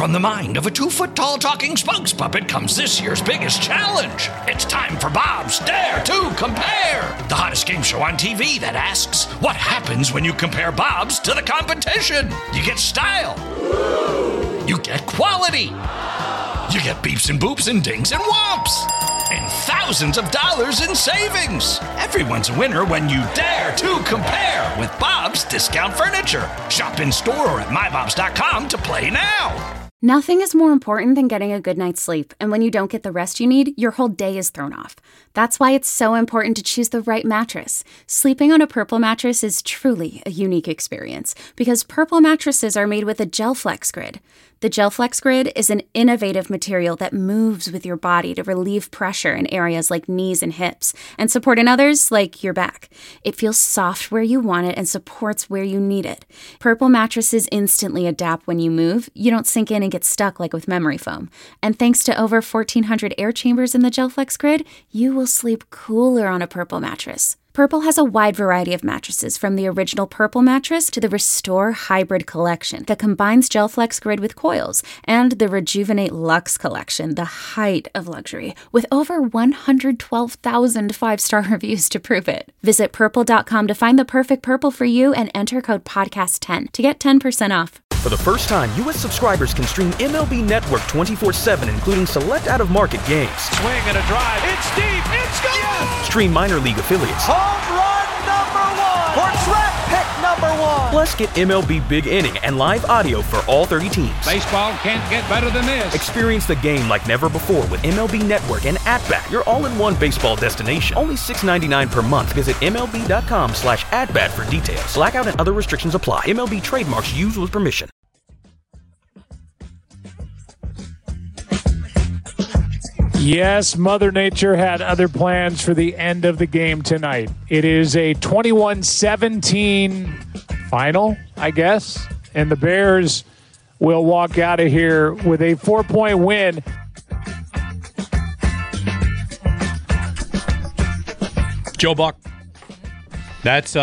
From the mind of a 2-foot-tall talking spokes puppet comes this year's biggest challenge. It's time for Bob's Dare to Compare, the hottest game show on TV that asks, what happens when you compare Bob's to the competition? You get style. You get quality. You get beeps and boops and dings and whomps. And thousands of dollars in savings. Everyone's a winner when you dare to compare with Bob's Discount Furniture. Shop in store or at mybobs.com to play now. Nothing is more important than getting a good night's sleep, and when you don't get the rest you need, your whole day is thrown off. That's why it's so important to choose the right mattress. Sleeping on a Purple mattress is truly a unique experience, because Purple mattresses are made with a GelFlex Grid. The GelFlex Grid is an innovative material that moves with your body to relieve pressure in areas like knees and hips, and support in others like your back. It feels soft where you want it and supports where you need it. Purple mattresses instantly adapt when you move. You don't sink in and get stuck like with memory foam. And thanks to over 1,400 air chambers in the GelFlex Grid, you will sleep cooler on a Purple mattress. Purple has a wide variety of mattresses, from the original Purple mattress to the Restore Hybrid collection that combines GelFlex Grid with coils, and the Rejuvenate Luxe collection, the height of luxury, with over 112,000 five-star reviews to prove it. Visit purple.com to find the perfect Purple for you and enter code podcast10 to get 10% off. For the first time, U.S. subscribers can stream MLB Network 24/7, including select out-of-market games. Swing and a drive. It's deep. It's gone. Yes! Stream minor league affiliates. Home run number 1. Or draft pick number 1. Plus, get MLB Big Inning and live audio for all 30 teams. Baseball can't get better than this. Experience the game like never before with MLB Network and At-Bat, your all-in-one baseball destination. Only $6.99 per month. Visit MLB.com/AtBat for details. Blackout and other restrictions apply. MLB trademarks used with permission. Yes, Mother Nature had other plans for the end of the game tonight. It is a 21-17 final, I guess, and the Bears will walk out of here with a 4-point win. Joe Buck. That's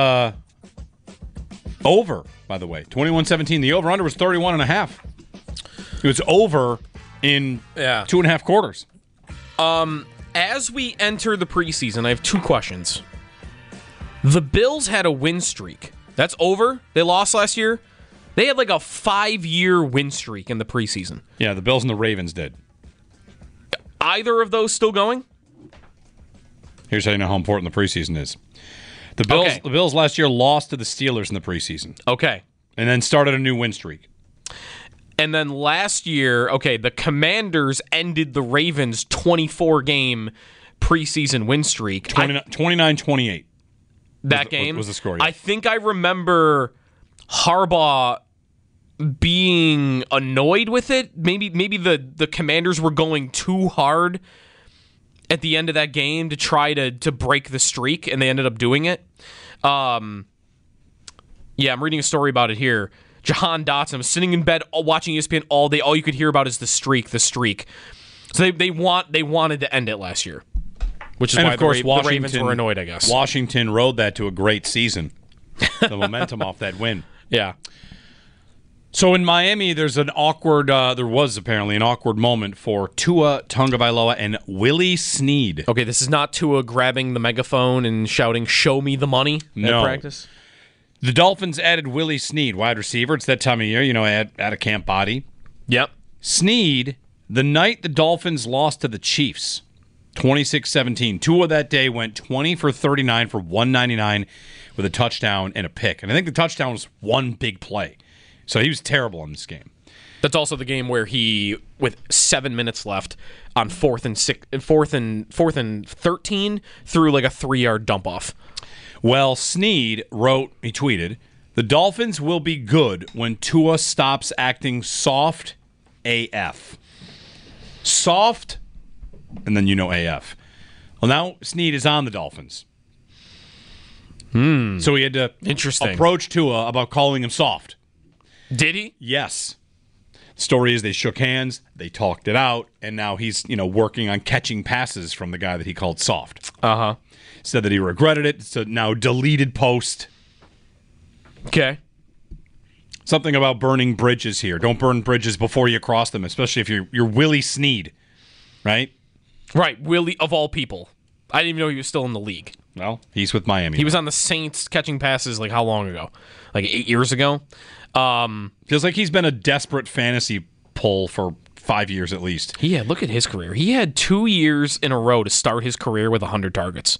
over, by the way. 21-17. The over-under was 31.5. It was over in 2.5 quarters. As we enter the preseason, I have two questions. The Bills had a win streak. That's over. They lost last year. They had like a 5-year win streak in the preseason. Yeah, the Bills and the Ravens did. Either of those still going? Here's how you know how important the preseason is. The Bills last year lost to the Steelers in the preseason. Okay. And then started a new win streak. And then last year, the Commanders ended the Ravens' 24-game preseason win streak. 29-28. That game was the score. Yeah. I think I remember Harbaugh being annoyed with it. Maybe the Commanders were going too hard at the end of that game to try to break the streak, and they ended up doing it. I'm reading a story about it here. Jahan Dotson was sitting in bed watching ESPN all day. All you could hear about is the streak. So they wanted to end it last year, which is why the Ravens were annoyed, I guess. Washington rode that to a great season. The momentum off that win. Yeah. So in Miami, there was apparently an awkward moment for Tua Tagovailoa and Willie Snead. Okay, this is not Tua grabbing the megaphone and shouting, "Show me the money" at practice. The Dolphins added Willie Snead, wide receiver. It's that time of year, add a camp body. Yep. Snead, the night the Dolphins lost to the Chiefs, 26-17. Tua that day went 20 for 39 for 199 with a touchdown and a pick. And I think the touchdown was one big play. So he was terrible in this game. That's also the game where he, with 7 minutes left on fourth and 13, threw like a 3-yard dump off. Well, Snead he tweeted, "The Dolphins will be good when Tua stops acting soft AF." Soft, and then AF. Well, now Snead is on the Dolphins. So he had to approach Tua about calling him soft. Did he? Yes. The story is they shook hands, they talked it out, and now he's, working on catching passes from the guy that he called soft. Uh-huh. Said that he regretted it. It's a now deleted post. Okay. Something about burning bridges here. Don't burn bridges before you cross them, especially if you're Willie Snead, right? Right, Willie, of all people. I didn't even know he was still in the league. Well, he's with Miami. He was on the Saints catching passes like how long ago? Like 8 years ago? Feels like he's been a desperate fantasy pull for 5 years at least. Yeah, look at his career. He had 2 years in a row to start his career with 100 targets.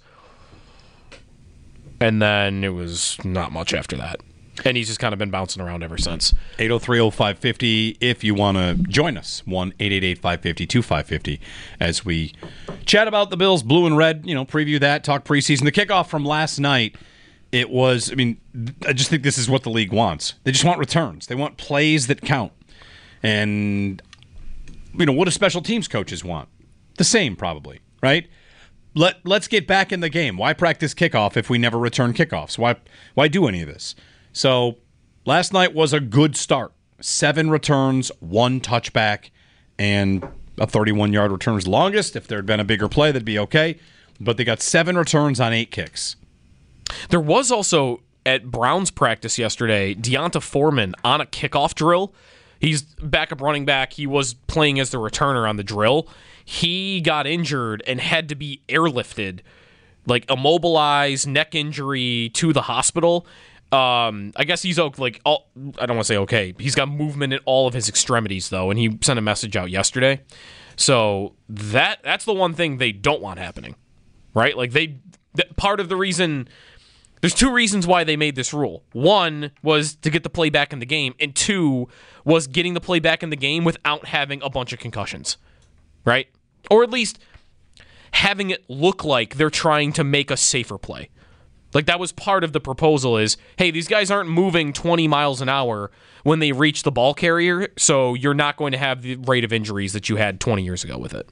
And then it was not much after that. And he's just kind of been bouncing around ever since. 803-0550 if you want to join us. 1-888-550-2550 as we chat about the Bills blue and red, preview that, talk preseason. The kickoff from last night, I just think this is what the league wants. They just want returns. They want plays that count. And, what do special teams coaches want? The same, probably, right? Let's get back in the game. Why practice kickoff if we never return kickoffs? Why do any of this? So last night was a good start. 7 returns, 1 touchback, and a 31-yard return is longest. If there had been a bigger play, that'd be okay. But they got 7 returns on 8 kicks. There was also, at Browns practice yesterday, Deonta Foreman on a kickoff drill. He's backup running back. He was playing as the returner on the drill. He got injured and had to be airlifted, like immobilized, neck injury, to the hospital. I guess he's I don't want to say okay. He's got movement in all of his extremities, though, and he sent a message out yesterday. So that's the one thing they don't want happening, right? Like part of the reason, there's 2 reasons why they made this rule. 1 was to get the play back in the game, and 2 was getting the play back in the game without having a bunch of concussions, right? Or at least having it look like they're trying to make a safer play. Like, that was part of the proposal is, hey, these guys aren't moving 20 miles an hour when they reach the ball carrier, so you're not going to have the rate of injuries that you had 20 years ago with it.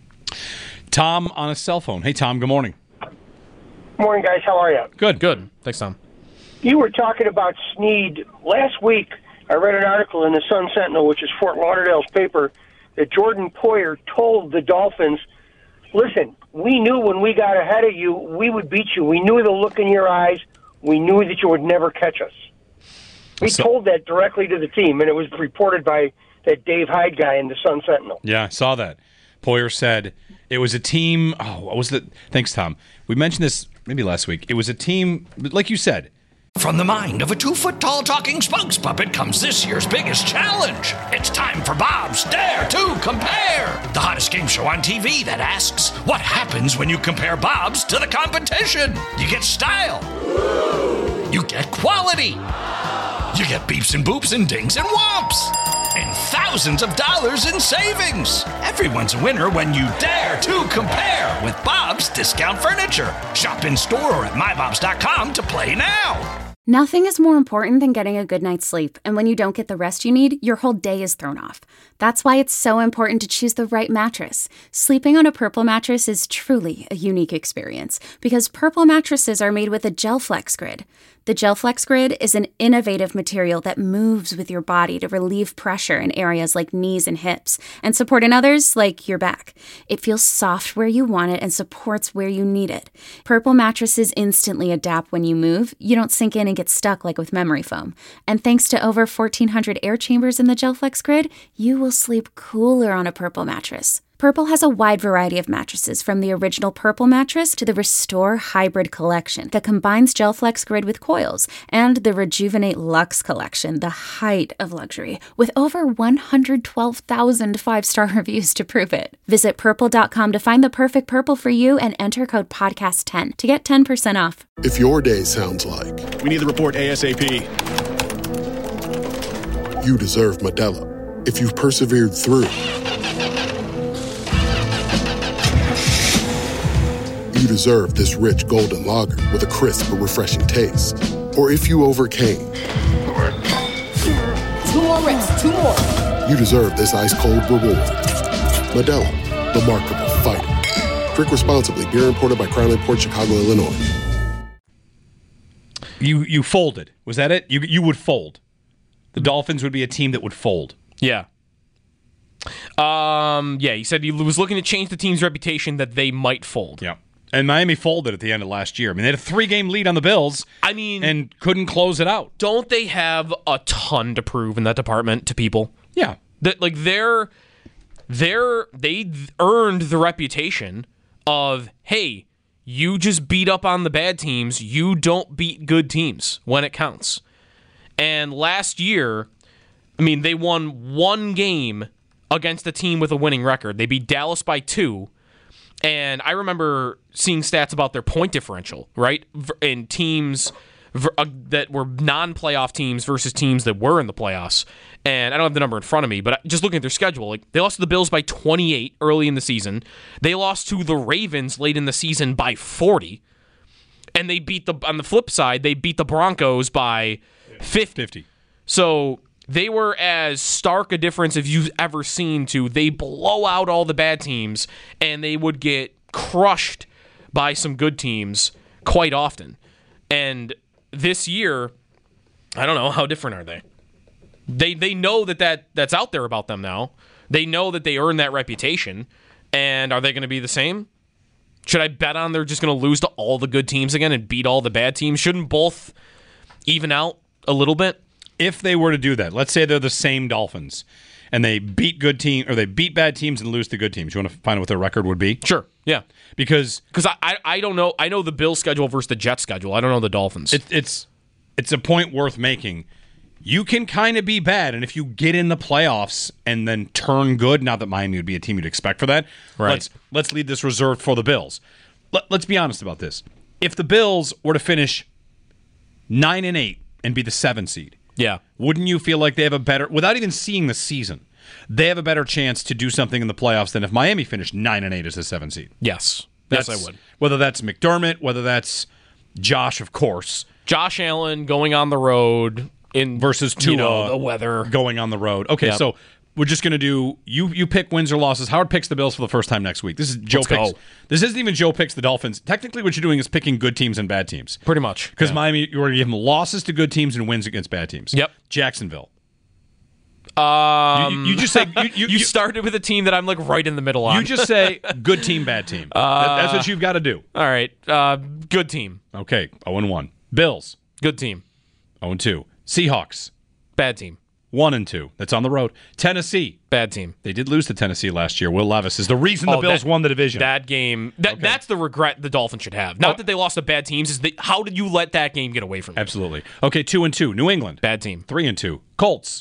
Tom on a cell phone. Hey, Tom, good morning. Morning, guys. How are you? Good. Thanks, Tom. You were talking about Snead. Last week, I read an article in the Sun Sentinel, which is Fort Lauderdale's paper, that Jordan Poyer told the Dolphins, listen, we knew when we got ahead of you, we would beat you. We knew the look in your eyes. We knew that you would never catch us. He told that directly to the team, and it was reported by that Dave Hyde guy in the Sun Sentinel. Yeah, I saw that. Poyer said it was a team. What was the? Thanks, Tom. We mentioned this maybe last week. It was a team, like you said. From the mind of a 2-foot-tall talking spokes puppet comes this year's biggest challenge. It's time for Bob's Dare to Compare, the hottest game show on TV that asks, what happens when you compare Bob's to the competition? You get style. You get quality. You get beeps and boops and dings and whomps. And thousands of dollars in savings. Everyone's a winner when you dare to compare with Bob's Discount Furniture. Shop in store or at mybobs.com to play now. Nothing is more important than getting a good night's sleep, and when you don't get the rest you need, your whole day is thrown off. That's why it's so important to choose the right mattress. Sleeping on a Purple mattress is truly a unique experience, because Purple mattresses are made with a GelFlex Grid. The GelFlex Grid is an innovative material that moves with your body to relieve pressure in areas like knees and hips, and support in others like your back. It feels soft where you want it and supports where you need it. Purple mattresses instantly adapt when you move. You don't sink in and get stuck like with memory foam. And thanks to over 1,400 air chambers in the GelFlex Grid, you will sleep cooler on a Purple mattress. Purple has a wide variety of mattresses, from the original Purple mattress to the Restore Hybrid collection that combines GelFlex Grid with coils, and the Rejuvenate Luxe collection, the height of luxury, with over 112,000 five-star reviews to prove it. Visit Purple.com to find the perfect Purple for you and enter code PODCAST10 to get 10% off. If your day sounds like, we need the report ASAP, you deserve Modelo. If you've persevered through, you deserve this rich golden lager with a crisp but refreshing taste. Or if you overcame. 2 more reps, 2 more. You deserve this ice-cold reward. Modelo, the Remarkable Fighter. Drink responsibly. Beer imported by Crown Imports, Chicago, Illinois. You folded. Was that it? You would fold. The Dolphins would be a team that would fold. Yeah. He said he was looking to change the team's reputation that they might fold. Yeah. And Miami folded at the end of last year. I mean, they had a 3-game lead on the Bills. And couldn't close it out. Don't they have a ton to prove in that department to people? Yeah. That they earned the reputation of, hey, you just beat up on the bad teams. You don't beat good teams when it counts. And last year, they won 1 game against a team with a winning record. They beat Dallas by 2. And I remember seeing stats about their point differential, right? In teams that were non-playoff teams versus teams that were in the playoffs. And I don't have the number in front of me, but just looking at their schedule, they lost to the Bills by 28 early in the season. They lost to the Ravens late in the season by 40. And they on the flip side, they beat the Broncos by 50. So they were as stark a difference as you've ever seen to they blow out all the bad teams and they would get crushed by some good teams quite often. And this year, I don't know, how different are they? They know that's out there about them now. They know that they earned that reputation. And are they going to be the same? Should I bet on they're just going to lose to all the good teams again and beat all the bad teams? Shouldn't both even out a little bit? If they were to do that, let's say they're the same Dolphins, and they beat they beat bad teams and lose to good teams. You want to find out what their record would be? Sure. Yeah. Because I don't know. I know the Bills' schedule versus the Jets' schedule. I don't know the Dolphins. It's a point worth making. You can kind of be bad, and if you get in the playoffs and then turn good, not that Miami would be a team you'd expect for that. Right. Let's leave this reserved for the Bills. Let's be honest about this. If the Bills were to finish 9-8 and be the 7 seed. Yeah. Wouldn't you feel like they have a better, without even seeing the season, they have a better chance to do something in the playoffs than if Miami finished 9-8 as a 7 seed? Yes. Yes, I would. Whether that's McDermott, whether that's Josh, of course. Josh Allen going on the road versus Tua, the weather going on the road. Okay, so we're just going to do, you pick wins or losses. Howard picks the Bills for the first time next week. This is Joe picks. This isn't even Joe picks the Dolphins. Technically what you're doing is picking good teams and bad teams. Pretty much. Because Miami, you're going to give them losses to good teams and wins against bad teams. Yep. Jacksonville. You just say you started with a team that I'm like right in the middle on. You just say good team, bad team. That's what you've got to do. All right. Good team. Okay. 0-1. Bills. Good team. 0-2. Seahawks. Bad team. 1-2. That's on the road. Tennessee. Bad team. They did lose to Tennessee last year. Will Levis is the reason the Bills won the division. That game. That's the regret the Dolphins should have. Not that they lost to bad teams. Is how did you let that game get away from you? Absolutely. Okay. 2-2. New England. Bad team. 3-2. Colts.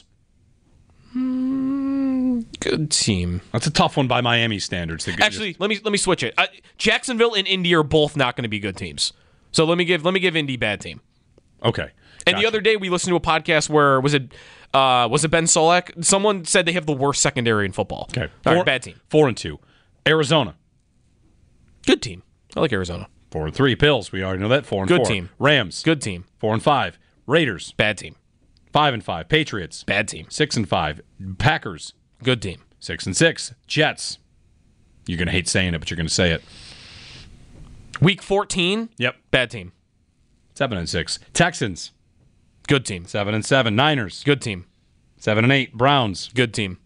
Good team. That's a tough one by Miami standards. Actually, let me switch it. Jacksonville and Indy are both not going to be good teams. So let me give Indy bad team. Okay. And the other day we listened to a podcast where was it Ben Solak? Someone said they have the worst secondary in football. Okay. All right, bad team. 4-2. Arizona. Good team. I like Arizona. 4-3. Bills. We already know that. 4-4. Good team. Rams. Good team. 4-5. Raiders. Bad team. 5-5. Patriots. Bad team. 6-5. Packers. Good team. 6-6. Jets. You're going to hate saying it, but you're going to say it. Week 14. Yep. Bad team. 7-6. Texans. Good team. 7-7. Niners. Good team. 7-8. Browns. Good team.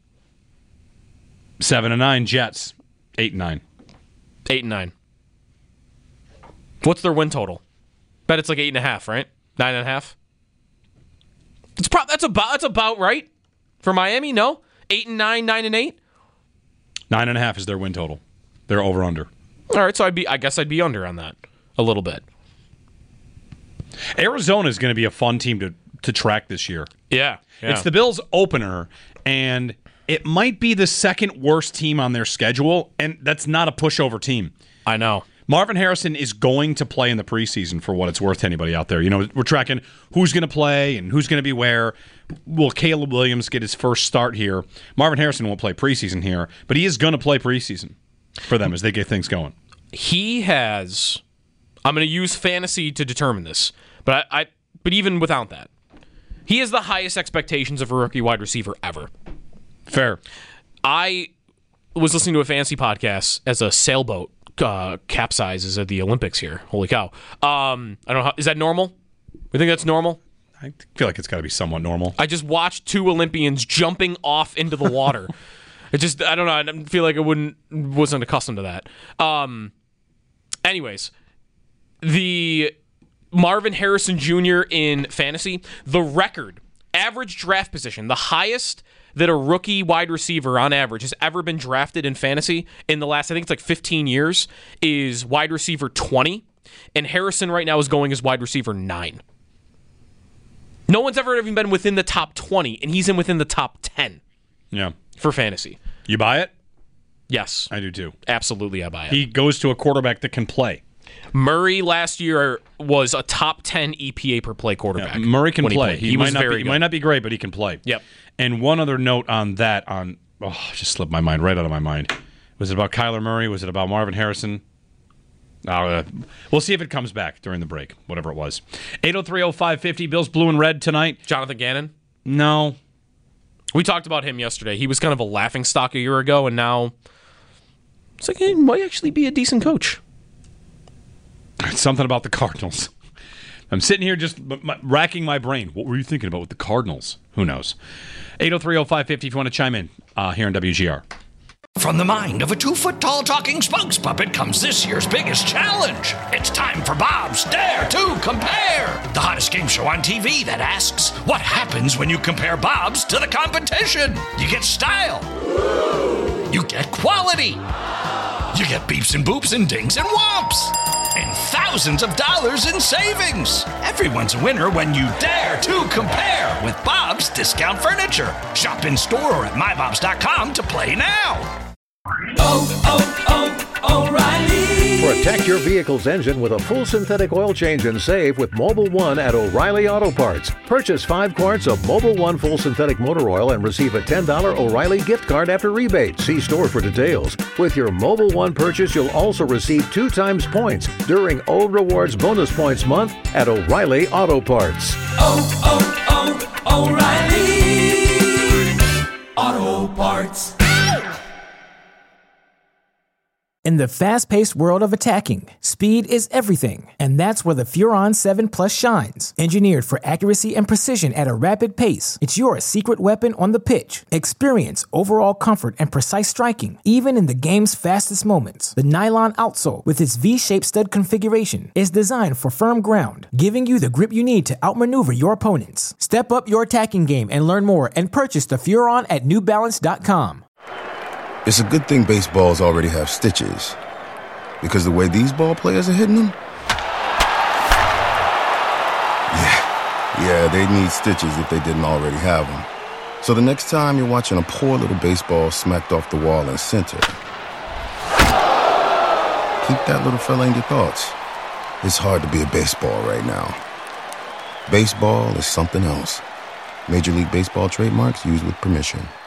7-9. Jets. 8-9. 8-9. What's their win total? Bet it's like 8.5, right? 9.5. That's about right for Miami. No, 8-9, 9-8. 9.5 is their win total. They're over under. All right, so I guess I'd be under on that a little bit. Arizona is going to be a fun team to track this year. Yeah. It's the Bills opener, and it might be the second worst team on their schedule, and that's not a pushover team. I know. Marvin Harrison is going to play in the preseason for what it's worth to anybody out there. You know, we're tracking who's going to play and who's going to be where. Will Caleb Williams get his first start here? Marvin Harrison won't play preseason here, but he is going to play preseason for them as they get things going. He has. I'm going to use fantasy to determine this, but but even without that, he has the highest expectations of a rookie wide receiver ever. Fair. I was listening to a fantasy podcast as a sailboat capsizes at the Olympics here. Holy cow. I don't know how, is that normal? You think that's normal? I feel like it's got to be somewhat normal. I just watched 2 Olympians jumping off into the water. I don't know. I feel like I wasn't accustomed to that. Anyways, the Marvin Harrison Jr. in fantasy, the record, average draft position, the highest that a rookie wide receiver on average has ever been drafted in fantasy in the last, I think it's like 15 years, is wide receiver 20. And Harrison right now is going as wide receiver 9. No one's ever even been within the top 20, and he's in within the top 10. Yeah. For fantasy. You buy it? Yes. I do too. Absolutely, I buy it. He goes to a quarterback that can play. Murray last year was a top 10 EPA per play quarterback. Yeah, Murray can play. He was might very good. He might not be great, but he can play. Yep. And one other note on that, just slipped my mind, right out of my mind. Was it about Kyler Murray? Was it about Marvin Harrison? We'll see if it comes back during the break, whatever it was. 803-0550, Bills blue and red tonight. Jonathan Gannon? No. We talked about him yesterday. He was kind of a laughingstock a year ago, and now it's like he might actually be a decent coach. Something about the Cardinals. I'm sitting here just racking my brain. What were you thinking about with the Cardinals? Who knows? 803-0550 if you want to chime in here on WGR. From the mind of a 2-foot-tall talking spokes puppet comes this year's biggest challenge. It's time for Bob's Dare to Compare, the hottest game show on TV that asks, what happens when you compare Bob's to the competition? You get style. You get quality. You get beeps and boops and dings and whomps. And thousands of dollars in savings. Everyone's a winner when you dare to compare with Bob's Discount Furniture. Shop in store or at mybobs.com to play now. O'Reilly. Protect your vehicle's engine with a full synthetic oil change and save with Mobil 1 at O'Reilly Auto Parts. Purchase 5 quarts of Mobil 1 full synthetic motor oil and receive a $10 O'Reilly gift card after rebate. See store for details. With your Mobil 1 purchase, you'll also receive 2 times points during O Rewards Bonus Points Month at O'Reilly Auto Parts. O'Reilly Auto Parts. In the fast-paced world of attacking, speed is everything, and that's where the Furon 7 Plus shines. Engineered for accuracy and precision at a rapid pace, it's your secret weapon on the pitch. Experience overall comfort and precise striking, even in the game's fastest moments. The nylon outsole, with its V-shaped stud configuration, is designed for firm ground, giving you the grip you need to outmaneuver your opponents. Step up your attacking game and learn more and purchase the Furon at NewBalance.com. It's a good thing baseballs already have stitches, because the way these ball players are hitting them, yeah, they'd need stitches if they didn't already have them. So the next time you're watching a poor little baseball smacked off the wall in center, keep that little fella in your thoughts. It's hard to be a baseball right now. Baseball is something else. Major League Baseball trademarks used with permission.